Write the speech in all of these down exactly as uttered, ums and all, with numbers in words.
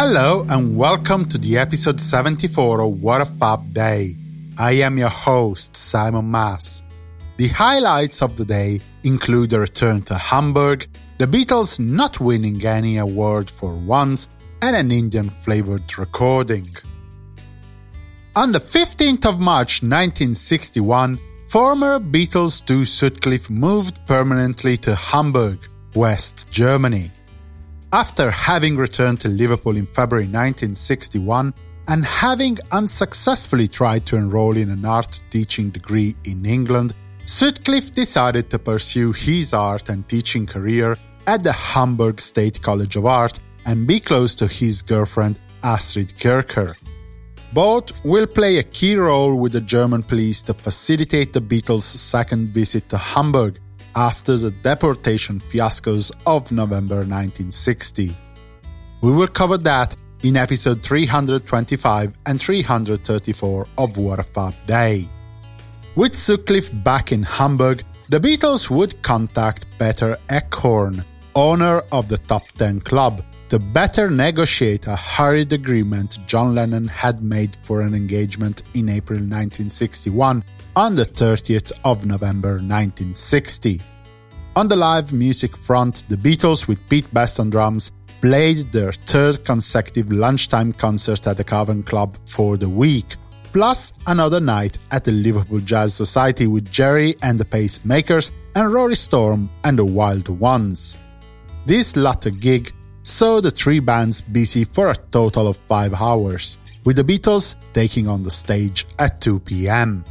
Hello and welcome to the episode seventy-four of What a Fab Day. I am your host, Simon Mas. The highlights of the day include a return to Hamburg, the Beatles not winning any award for once, and an Indian-flavoured recording. On the fifteenth of March nineteen sixty-one, former Beatles Stu Sutcliffe moved permanently to Hamburg, West Germany. After having returned to Liverpool in February nineteen sixty-one and having unsuccessfully tried to enroll in an art teaching degree in England, Sutcliffe decided to pursue his art and teaching career at the Hamburg State College of Art and be close to his girlfriend Astrid Kircher. Both will play a key role with the German police to facilitate the Beatles' second visit to Hamburg after the deportation fiascos of November nineteen sixty. We will cover that in episode three hundred twenty-five and three hundred thirty-four of What a Fab Day. With Sutcliffe back in Hamburg, the Beatles would contact Peter Eckhorn, owner of the Top Ten Club, to better negotiate a hurried agreement John Lennon had made for an engagement in April nineteen sixty-one on the thirtieth of November nineteen sixty. On the live music front, the Beatles, with Pete Best on drums, played their third consecutive lunchtime concert at the Cavern Club for the week, plus another night at the Liverpool Jazz Society with Jerry and the Pacemakers and Rory Storm and the Wild Ones. This latter gig saw the three bands busy for a total of five hours, with the Beatles taking on the stage at two p.m.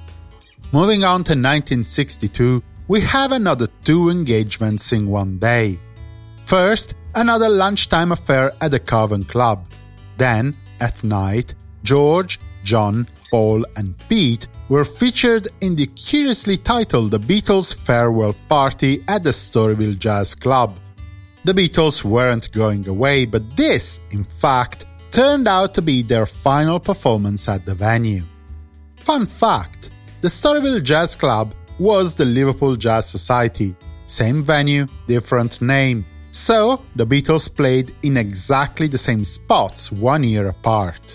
Moving on to nineteen sixty-two, we have another two engagements in one day. First, another lunchtime affair at the Cavern Club. Then, at night, George, John, Paul and Pete were featured in the curiously titled The Beatles Farewell Party at the Storyville Jazz Club. The Beatles weren't going away, but this, in fact, turned out to be their final performance at the venue. Fun fact, the Storyville Jazz Club was the Liverpool Jazz Society. Same venue, different name. So, the Beatles played in exactly the same spots one year apart.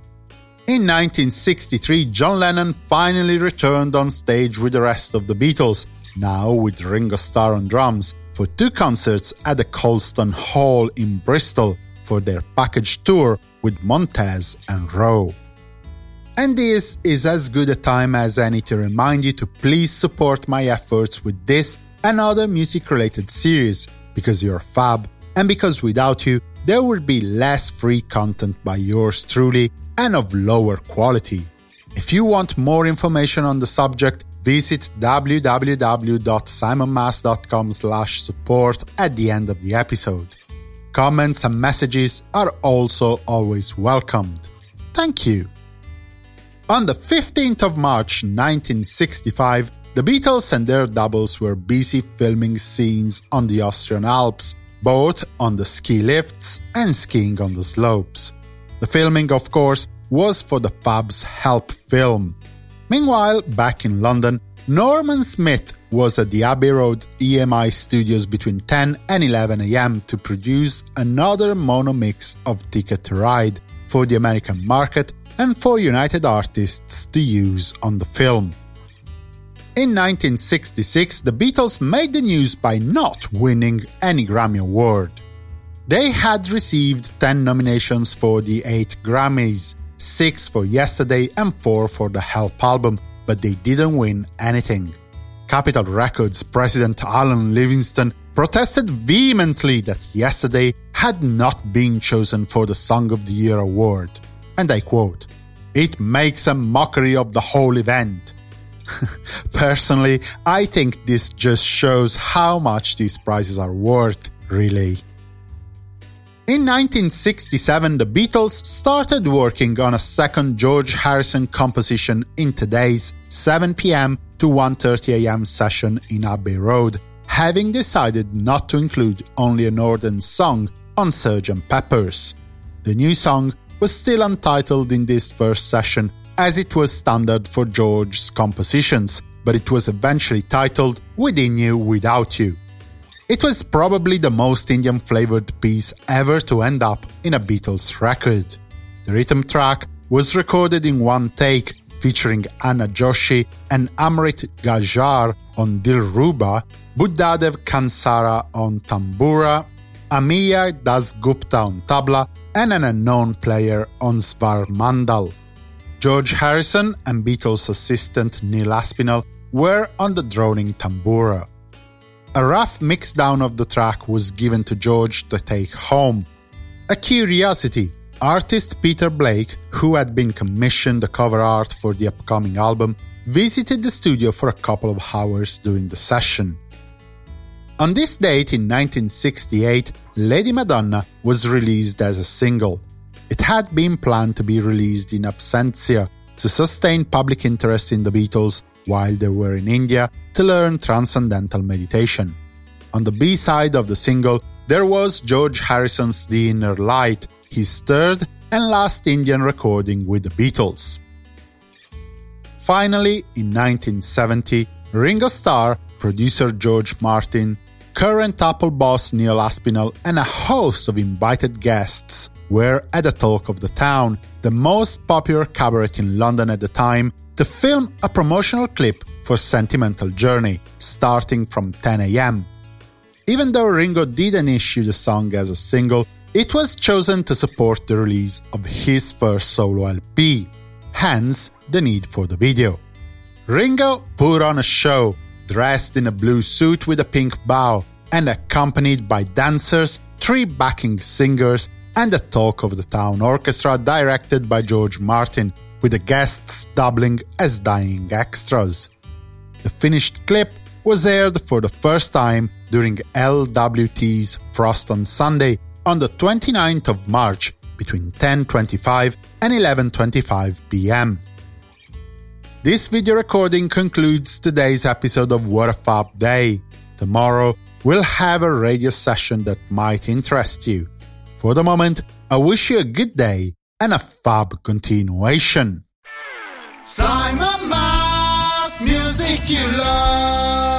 In nineteen sixty-three, John Lennon finally returned on stage with the rest of the Beatles, now with Ringo Starr on drums, for two concerts at the Colston Hall in Bristol for their package tour with Montez and Rowe. And this is as good a time as any to remind you to please support my efforts with this and other music-related series, because you're fab, and because without you, there would be less free content by yours truly and of lower quality. If you want more information on the subject, visit w w w dot simon mas dot com slash support at the end of the episode. Comments and messages are also always welcomed. Thank you. On the fifteenth of March nineteen sixty-five, the Beatles and their doubles were busy filming scenes on the Austrian Alps, both on the ski lifts and skiing on the slopes. The filming, of course, was for the Fab's Help film. Meanwhile, back in London, Norman Smith was at the Abbey Road E M I studios between ten and eleven a.m. to produce another mono mix of Ticket to Ride for the American market and for United Artists to use on the film. In nineteen sixty-six, the Beatles made the news by not winning any Grammy Award. They had received ten nominations for the eight Grammys, six for Yesterday and four for the Help album, but they didn't win anything. Capitol Records president Alan Livingston protested vehemently that Yesterday had not been chosen for the Song of the Year award. And I quote, "It makes a mockery of the whole event." Personally, I think this just shows how much these prizes are worth, really. In nineteen sixty-seven, the Beatles started working on a second George Harrison composition in today's seven p.m. to one thirty a.m. session in Abbey Road, having decided not to include Only a Northern Song on Sergeant Pepper's. The new song was still untitled in this first session, as it was standard for George's compositions, but it was eventually titled Within You, Without You. It was probably the most Indian-flavored piece ever to end up in a Beatles record. The rhythm track was recorded in one take, featuring Anna Joshi and Amrit Gajar on Dilruba, Buddhadev Kansara on tambura, Amiya Dasgupta on tabla, and an unknown player on Svar Mandal. George Harrison and Beatles assistant Neil Aspinall were on the droning tambura. A rough mixdown of the track was given to George to take home. A curiosity, artist Peter Blake, who had been commissioned the cover art for the upcoming album, visited the studio for a couple of hours during the session. On this date in nineteen sixty-eight, Lady Madonna was released as a single. It had been planned to be released in absentia to sustain public interest in the Beatles while they were in India to learn transcendental meditation. On the B-side of the single, there was George Harrison's The Inner Light, his third and last Indian recording with the Beatles. Finally, in nineteen seventy, Ringo Starr, producer George Martin, current Apple boss Neil Aspinall, and a host of invited guests were at the Talk of the Town, the most popular cabaret in London at the time, to film a promotional clip for Sentimental Journey, starting from ten a.m. Even though Ringo didn't issue the song as a single, it was chosen to support the release of his first solo L P, hence the need for the video. Ringo put on a show, dressed in a blue suit with a pink bow, and accompanied by dancers, three backing singers, and a Talk of the Town orchestra directed by George Martin, with the guests doubling as dying extras. The finished clip was aired for the first time during L W T's Frost on Sunday on the twenty-ninth of March between ten twenty-five and eleven twenty-five p.m. This video recording concludes today's episode of What a Fab Day. Tomorrow, we'll have a radio session that might interest you. For the moment, I wish you a good day and a fab continuation. Simon Mas, music you love.